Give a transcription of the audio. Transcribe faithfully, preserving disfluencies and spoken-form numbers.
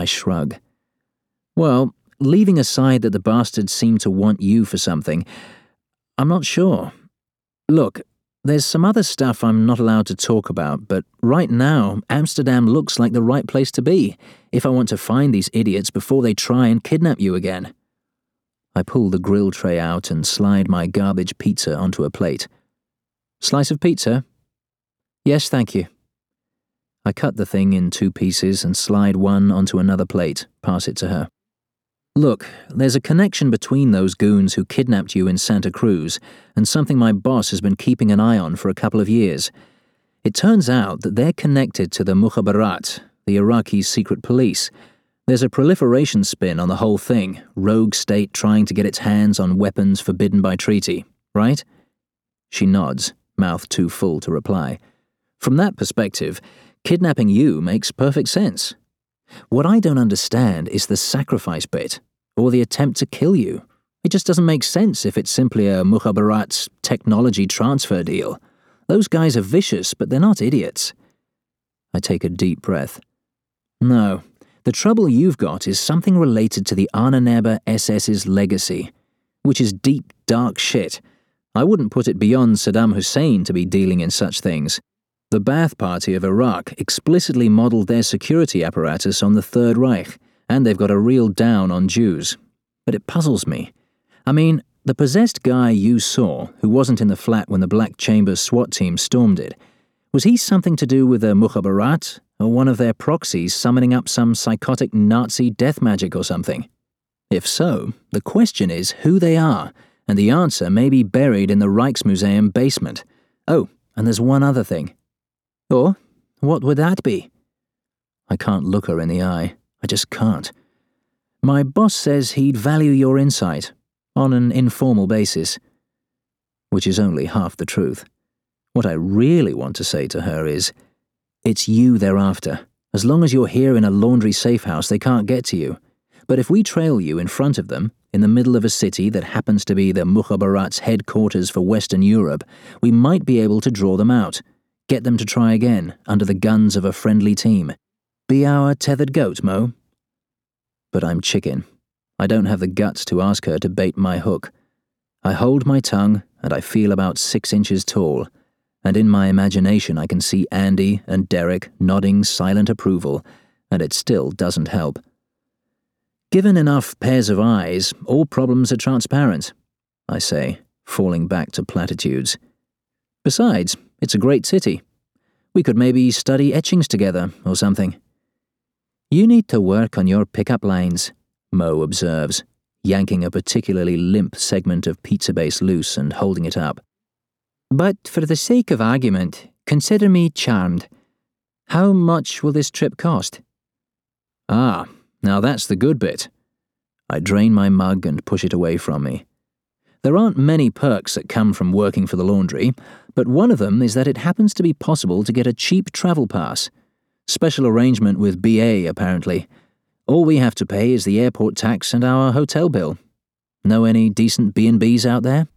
I shrug. Well, leaving aside that the bastards seem to want you for something, I'm not sure. Look, there's some other stuff I'm not allowed to talk about, but right now, Amsterdam looks like the right place to be if I want to find these idiots before they try and kidnap you again. I pull the grill tray out and slide my garbage pizza onto a plate. Slice of pizza? Yes, thank you. I cut the thing in two pieces and slide one onto another plate, pass it to her. Look, there's a connection between those goons who kidnapped you in Santa Cruz and something my boss has been keeping an eye on for a couple of years. It turns out that they're connected to the Mukhabarat, the Iraqi secret police. There's a proliferation spin on the whole thing, rogue state trying to get its hands on weapons forbidden by treaty, right? She nods, mouth too full to reply. From that perspective, kidnapping you makes perfect sense. What I don't understand is the sacrifice bit, or the attempt to kill you. It just doesn't make sense if it's simply a Mukhabarat technology transfer deal. Those guys are vicious, but they're not idiots. I take a deep breath. No, the trouble you've got is something related to the Ahnenerbe S S's legacy, which is deep, dark shit. I wouldn't put it beyond Saddam Hussein to be dealing in such things. The Ba'ath Party of Iraq explicitly modeled their security apparatus on the Third Reich, and they've got a real down on Jews. But it puzzles me. I mean, the possessed guy you saw, who wasn't in the flat when the Black Chamber SWAT team stormed it, was he something to do with the Mukhabarat, or one of their proxies summoning up some psychotic Nazi death magic or something? If so, the question is who they are, and the answer may be buried in the Rijksmuseum basement. Oh, and there's one other thing. Or, what would that be? I can't look her in the eye. I just can't. My boss says he'd value your insight, on an informal basis. Which is only half the truth. What I really want to say to her is, it's you they're after. As long as you're here in a laundry safe house, they can't get to you. But if we trail you in front of them, in the middle of a city that happens to be the Mukhabarat's headquarters for Western Europe, we might be able to draw them out. Get them to try again, under the guns of a friendly team. Be our tethered goat, Mo. But I'm chicken. I don't have the guts to ask her to bait my hook. I hold my tongue, and I feel about six inches tall, and in my imagination I can see Andy and Derek nodding silent approval, and it still doesn't help. Given enough pairs of eyes, all problems are transparent, I say, falling back to platitudes. Besides, it's a great city. We could maybe study etchings together, or something. You need to work on your pickup lines, Mo observes, yanking a particularly limp segment of pizza base loose and holding it up. But for the sake of argument, consider me charmed. How much will this trip cost? Ah, now that's the good bit. I drain my mug and push it away from me. There aren't many perks that come from working for the laundry, but one of them is that it happens to be possible to get a cheap travel pass. Special arrangement with B A, apparently. All we have to pay is the airport tax and our hotel bill. Know any decent B and B's out there?